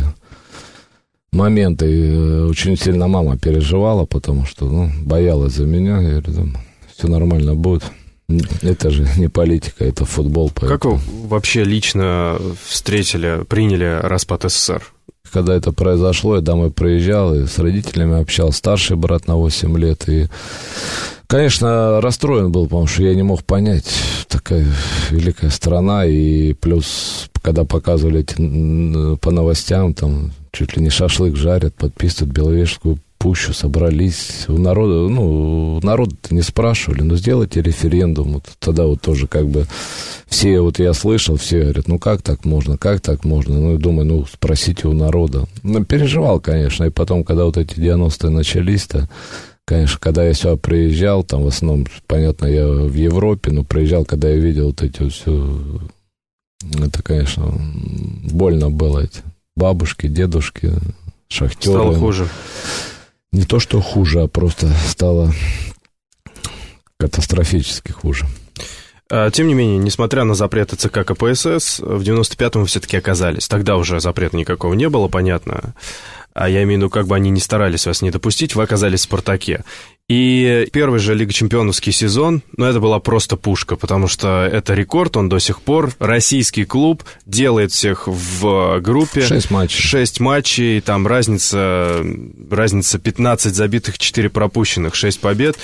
момент, и очень сильно мама переживала, потому что, ну, боялась за меня, я говорю, все нормально будет. Это же не политика, это футбол. Поэтому. Как вы вообще лично встретили, приняли распад СССР? Когда это произошло, я домой приезжал и с родителями общался, старший брат на восемь лет, и, конечно, расстроен был, потому что я не мог понять, такая великая страна, и плюс, когда показывали эти, по новостям, там, чуть ли не шашлык жарят, подписывают Беловежскую пущу, собрались, у народа, ну, народ-то не спрашивали, ну, сделайте референдум, вот тогда вот тоже как бы все, вот я слышал, все говорят, ну, как так можно, как так можно, ну, думаю, ну, спросите у народа. Ну, переживал, конечно, и потом, когда вот эти девяностые начались-то, конечно, когда я сюда приезжал, там, в основном, понятно, я в Европе, но приезжал, когда я видел вот эти вот все, это, конечно, больно было, эти бабушки, дедушки, шахтеры. Стало хуже. Не то, что хуже, а просто стало катастрофически хуже. Тем не менее, несмотря на запреты ЦК КПСС, в девяносто пятом вы все-таки оказались. Тогда уже запрета никакого не было, понятно. А я имею в виду, как бы они ни старались вас не допустить, вы оказались в «Спартаке». И первый же Лига Чемпионовский сезон, ну, это была просто пушка, потому что это рекорд, он до сих пор. Российский клуб делает всех в группе. Шесть матчей. Шесть матчей, там разница, разница пятнадцать забитых, четыре пропущенных, шесть побед.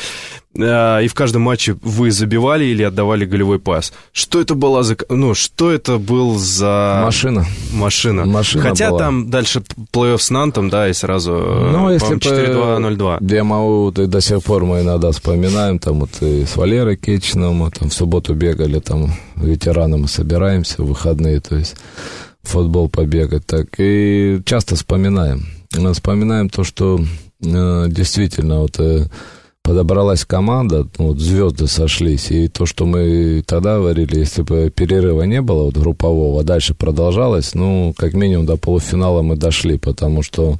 И в каждом матче вы забивали или отдавали голевой пас. Что это была за... Ну, что это был за... Машина. Машина. Машина Хотя была. Там дальше плей-офф с Нантом, да, и сразу, ну, если бы четыре два ноль два. Я могу, и до сих пор мы иногда вспоминаем, там вот и с Валерой Кечиным, мы там в субботу бегали, там ветераны мы собираемся в выходные, то есть в футбол побегать, так, и часто вспоминаем. Мы вспоминаем то, что э, действительно вот... Э, подобралась команда, ну, вот звезды сошлись, и то, что мы тогда говорили, если бы перерыва не было, вот группового, а дальше продолжалось, ну, как минимум до полуфинала мы дошли, потому что,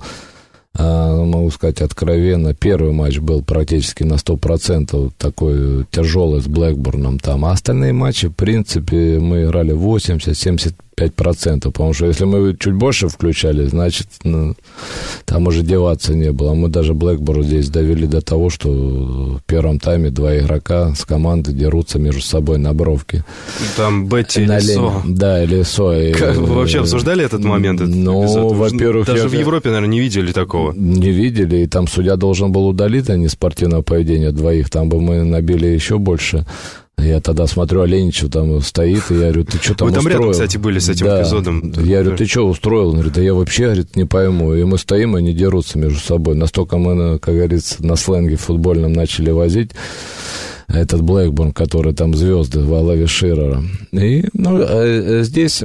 э, могу сказать откровенно, первый матч был практически на сто процентов такой тяжелый с Блэкбурном там, а остальные матчи, в принципе, мы играли восемьдесят-семьдесят пять процентов, потому что если мы чуть больше включали, значит, ну, там уже деваться не было. Мы даже Блэкборн здесь довели до того, что в первом тайме два игрока с команды дерутся между собой на бровке. Там Бетти и Лисо. Да, и Лисо. И... Вы вообще обсуждали этот момент? Этот ну, эпизод? во-первых... Даже я... в Европе, наверное, не видели такого. Не видели, и там судья должен был удалить, а не спортивное поведение двоих. Там бы мы набили еще больше. Я тогда смотрю, Оленичев там стоит, и я говорю, ты что там Вы там устроил? рядом, кстати, были с этим да. эпизодом. Я говорю, ты что устроил? Он говорит, да я вообще, говорит, не пойму. И мы стоим, и они дерутся между собой. Настолько мы, как говорится, на сленге футбольном начали возить этот Блэкбурн, который там звезды во главе Ширера. И, ну, а здесь,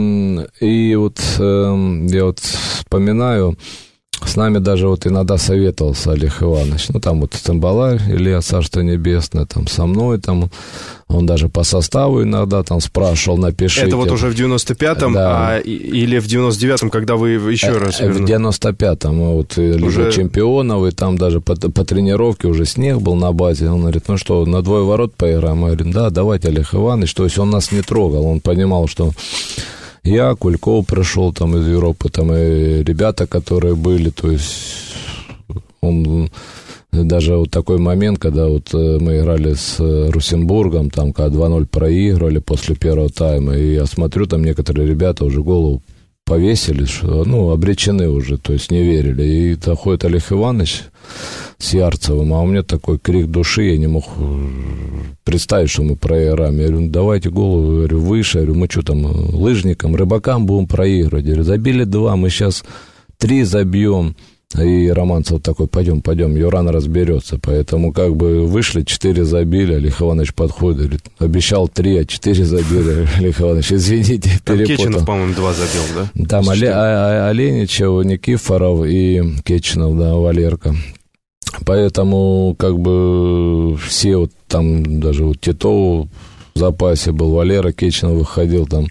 и вот я вот вспоминаю, с нами даже вот иногда советовался Олег Иванович. Ну, там вот Цимбаларь, Илья, Царство Небесное, там со мной, там он даже по составу иногда там спрашивал, напишите. Это вот уже в девяносто пятом, да. а, или в девяносто девятом, когда вы еще раз вернули? В девяносто пятом, вот Лига уже... Чемпионов, и там даже по, по тренировке уже снег был на базе. Он говорит, ну что, на двое ворот поиграем? Мы говорим, да, давайте, Олег Иванович. То есть он нас не трогал, он понимал, что... Я, Кульков пришел там из Европы, там и ребята, которые были, то есть он, даже вот такой момент, когда вот мы играли с Русенбургом, там, когда два ноль проигрывали после первого тайма, и я смотрю, там некоторые ребята уже голову повесили, что, ну, обречены уже, то есть не верили, и заходит Олег Иванович с Ярцевым, а у меня такой крик души, я не мог представить, что мы проиграем. Я говорю, ну, давайте голову, говорю, выше. Я говорю, мы что там, лыжникам, рыбакам будем проигрывать. Я говорю, забили два, мы сейчас три забьем. И Романцев такой, пойдем, пойдем, Юран разберется. Поэтому как бы вышли, четыре забили, Олег Иванович подходит, говорит, обещал три, а четыре забили. Олег Иванович, извините, там перепутал. Кечинов, по-моему, два забил, да? Там Оле, Оленичев, Никифоров и Кечинов, да, Валерка. Поэтому, как бы, все вот там, даже вот Титов в запасе был, Валера Кечинов выходил, там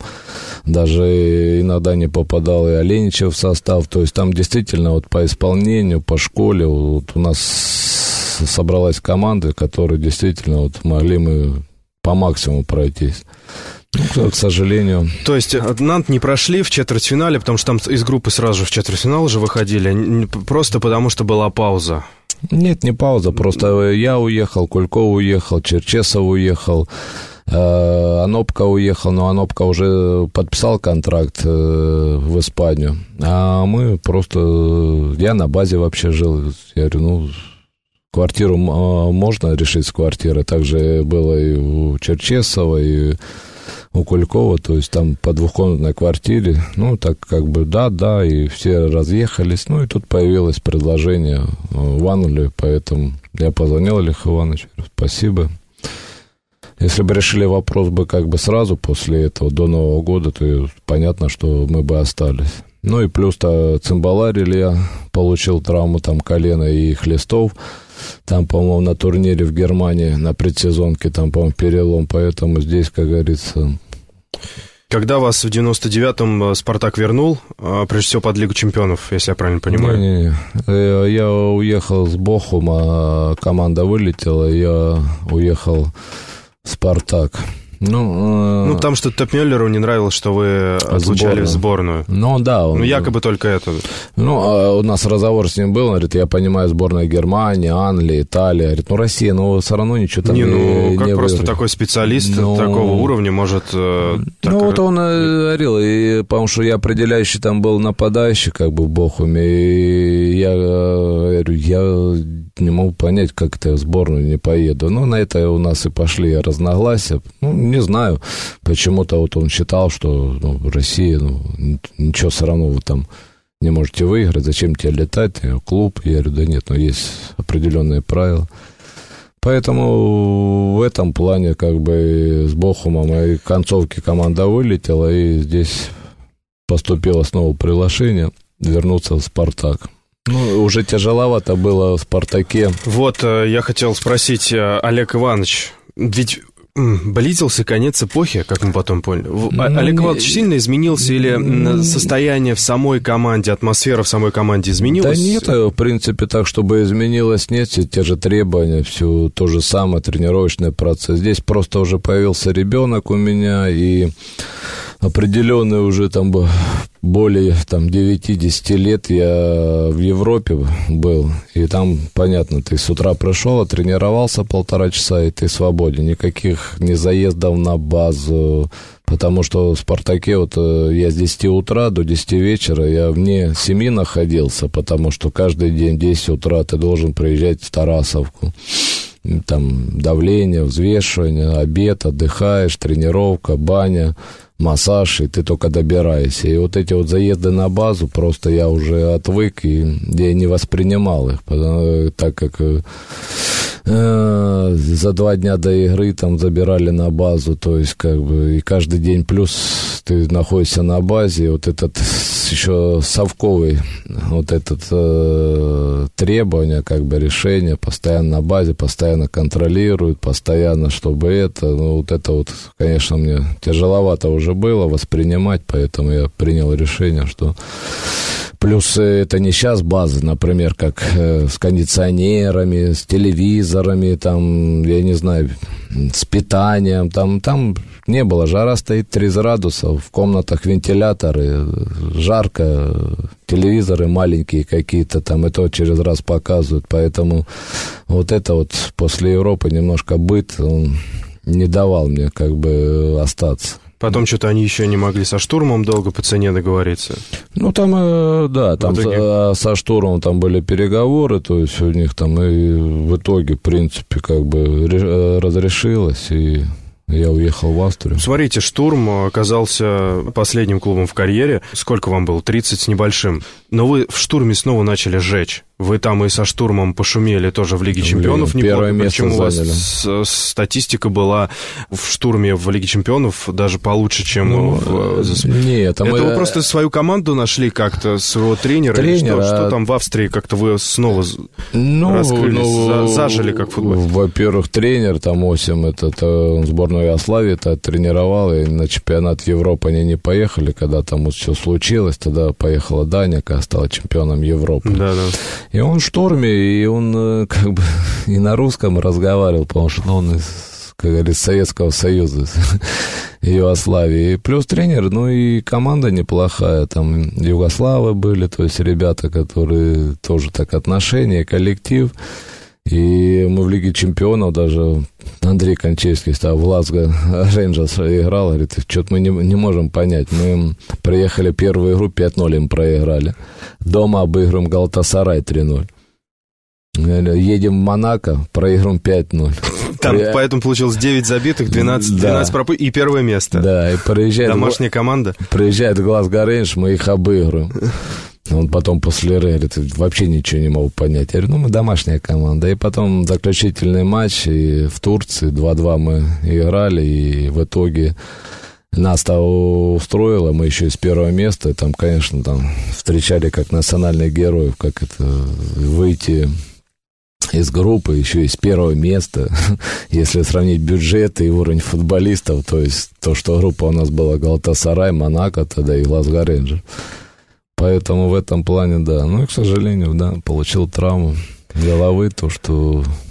даже иногда не попадал и Оленичев в состав, то есть там действительно вот по исполнению, по школе вот у нас собралась команда, которые действительно вот могли мы по максимуму пройтись. Ну, к сожалению. То есть Нант не прошли в четвертьфинале, потому что там из группы сразу же в четвертьфинал уже выходили, просто потому что была пауза. Нет, не пауза, просто я уехал, Кульков уехал, Черчесов уехал, э, Анопка уехал, но Анопка уже подписал контракт э, в Испанию, а мы просто, я на базе вообще жил, я говорю, ну, квартиру можно решить с квартиры, также было и у Черчесова, и у Кулькова, то есть там по двухкомнатной квартире, ну, так как бы да, да, и все разъехались, ну, и тут появилось предложение в Англию, поэтому я позвонил Олегу Ивановичу, спасибо. Если бы решили вопрос бы как бы сразу после этого, до Нового года, то понятно, что мы бы остались. Ну, и плюс-то Цимбаларь Илья получил травму там колена и хлестов, там, по-моему, на турнире в Германии, на предсезонке, там, по-моему, перелом, поэтому здесь, как говорится... Когда вас в девяносто девятом «Спартак» вернул, прежде всего под Лигу Чемпионов, если я правильно понимаю? Не-не-не, я уехал с Бохума, команда вылетела, я уехал в «Спартак». Ну, ну, потому что Топмюллеру не нравилось, что вы отлучали в сборную. Ну, да. Он, ну, якобы только это. Ну, у нас разговор с ним был, он говорит, я понимаю, сборная Германии, Англии, Италии. Говорит, ну, Россия, ну, все равно ничего там не Не, ну, не как не просто выиграет. такой специалист ну, такого уровня может... Ну, так... вот он говорил, и, потому что я определяющий там был нападающий, как бы, в Бохуме, и я говорю, я не могу понять, как это в сборную не поеду. Ну, на это у нас и пошли разногласия. Ну, не знаю, почему-то вот он считал, что ну, Россия, ну, ничего, все равно вы там не можете выиграть, зачем тебе летать, клуб. Я говорю, да нет, ну, есть определенные правила. Поэтому в этом плане, как бы, с Бохумом и к концовке команда вылетела, и здесь поступило снова приглашение вернуться в «Спартак». Ну, уже тяжеловато было в «Спартаке». Вот, я хотел спросить, Олег Иванович, ведь близился конец эпохи, как мы потом поняли. Ну, Олег Иванович сильно изменился или состояние в самой команде, атмосфера в самой команде изменилась? Да нет, в принципе, так, чтобы изменилось, нет, все те же требования, все то же самое, тренировочный процесс. Здесь просто уже появился ребенок у меня, и определенный уже там более там, девять-десять лет я в Европе был, и там, понятно, ты с утра пришел, тренировался полтора часа, и ты свободен, никаких ни заездов на базу, потому что в «Спартаке» вот я с десяти утра до десяти вечера, я вне семьи находился, потому что каждый день в десять утра ты должен приезжать в Тарасовку. Там давление, взвешивание, обед, отдыхаешь, тренировка, баня, массаж, и ты только добираешься. И вот эти вот заезды на базу, просто я уже отвык, и я не воспринимал их, потому, так как э, за два дня до игры там забирали на базу, то есть как бы и каждый день плюс ты находишься на базе, и вот этот еще совковый вот этот э, требование, как бы решение, постоянно на базе, постоянно контролируют, постоянно, чтобы это, ну вот это вот, конечно, мне тяжеловато уже было воспринимать, поэтому я принял решение, что плюс это не сейчас базы, например, как э, с кондиционерами, с телевизорами, там, я не знаю, с питанием, там, там не было, жара стоит тридцать градусов, в комнатах вентиляторы, жарко, телевизоры маленькие какие-то там, и то через раз показывают, поэтому вот это вот после Европы немножко быт, он не давал мне как бы остаться. Потом что-то они еще не могли со «Штурмом» долго по цене договориться. Ну, там, э, да, там итоге... со, со «Штурмом» там были переговоры, то есть у них там и в итоге, в принципе, как бы разрешилось, и я уехал в Австрию. Смотрите, «Штурм» оказался последним клубом в карьере. Сколько вам было? тридцать с небольшим. Но вы в «Штурме» снова начали жечь. Вы там и со «Штурмом» пошумели тоже в Лиге Чемпионов. Первое место Причем у вас заняли. с, статистика была в «Штурме» в Лиге Чемпионов даже получше, чем... Ну, в... Нет, Это мы... вы просто свою команду нашли как-то, своего тренера? Тренера... Или что, что там в Австрии как-то вы снова ну, раскрылись, ну, за, зажили как футбол? Во-первых, тренер там Осим, этот, он сборную Югославии тренировал, и на чемпионат Европы они не поехали, когда там вот все случилось, тогда поехала Даня, когда стала чемпионом Европы. Да, да. И он в «Штурме», и он как бы и на русском разговаривал, потому что ну, он из, как говорится, Советского Союза, Югославии. И плюс тренер, ну и команда неплохая, там югославы были, то есть ребята, которые тоже так отношения, коллектив. И мы в Лиге Чемпионов даже Андрей Кончевский стал в Глазго Рейнджерс играл, говорит, что-то мы не, не можем понять. Мы приехали первую игру, пять ноль им проиграли. Дома обыгрываем Галатасарай три ноль. Едем в Монако, проиграем пять ноль. Там При... поэтому получилось девять забитых, двенадцать, да. двенадцать пропущенных и первое место. Да, и приезжает... Домашняя команда. Приезжает Глазго Рейндж, мы их обыгрываем. Он потом после игры говорит, вообще ничего не могу понять. Я говорю, ну, мы домашняя команда. И потом заключительный матч и в Турции два-два мы играли, и в итоге нас то устроило, мы еще из первого места, и там, конечно, там встречали как национальных героев, как это выйти из группы, еще из первого места, если сравнить бюджет и уровень футболистов, то есть то, что группа у нас была Галатасарай, Монако тогда и Глазго Рейнджерс. Поэтому в этом плане, да. Ну и, к сожалению, да, получил травму головы, то, что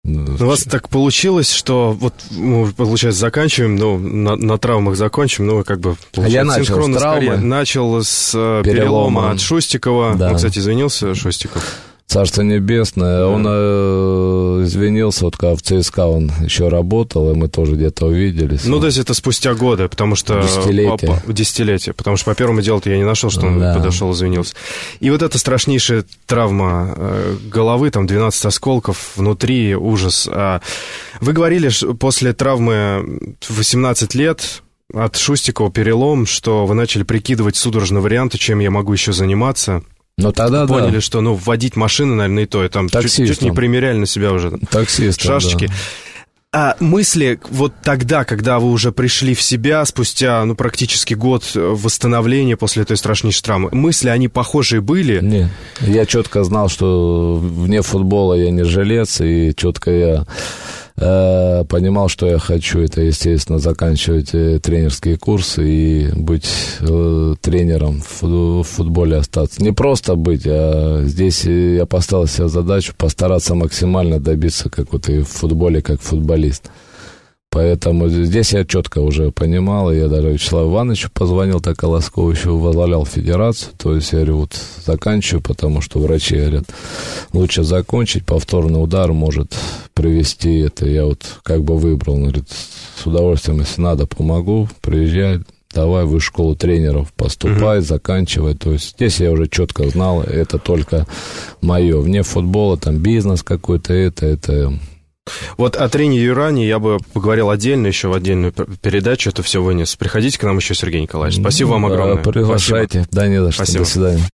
У вас так получилось, что вот мы, получается, заканчиваем, ну, на, на травмах закончим, ну, как бы, получается, я начал синхронно с травмы, скорее. Начал с перелома, перелома от Шустикова. Да. Он, кстати, извинился, Шустиков. Царство небесное. Да. Он э, извинился, вот когда в ЦСКА он еще работал, и мы тоже где-то увиделись. Ну, то есть это спустя годы, потому что... Десятилетие. По, десятилетие, потому что по первому делу-то я не нашел, что он да. подошел, извинился. И вот эта страшнейшая травма э, головы, там двенадцать осколков внутри, ужас. А вы говорили после травмы в восемнадцать лет... от Шустикова перелом, что вы начали прикидывать судорожные варианты, чем я могу еще заниматься. Но тогда поняли, да. что, ну, водить машины, наверное, и то, и там чуть, чуть не примеряли на себя уже таксистом, шашечки. Да. А мысли вот тогда, когда вы уже пришли в себя, спустя, ну, практически год восстановления после этой страшнейшей травмы, мысли, они похожие были? Нет, я четко знал, что вне футбола я не жилец, и четко я... понимал, что я хочу, это, естественно, заканчивать тренерские курсы и быть э, тренером в футболе, остаться. Не просто быть, а здесь я поставил себе задачу постараться максимально добиться какой-то в футболе как футболист. Поэтому здесь я четко уже понимал, и я даже Вячеславу Ивановичу позвонил, так Колоскову еще возглавлял федерацию, то есть я говорю, вот заканчиваю, потому что врачи говорят, лучше закончить, повторный удар может привести это, я вот как бы выбрал, он говорит, с удовольствием, если надо, помогу, приезжай, давай в школу тренеров поступай, uh-huh. заканчивай, то есть здесь я уже четко знал, это только мое, вне футбола, там бизнес какой-то, это, это... Вот о тренере Юране я бы поговорил отдельно, еще в отдельную передачу это все вынес. Приходите к нам еще, Сергей Николаевич. Спасибо вам огромное. Приглашайте. Спасибо. Да, не за что. Спасибо. До свидания.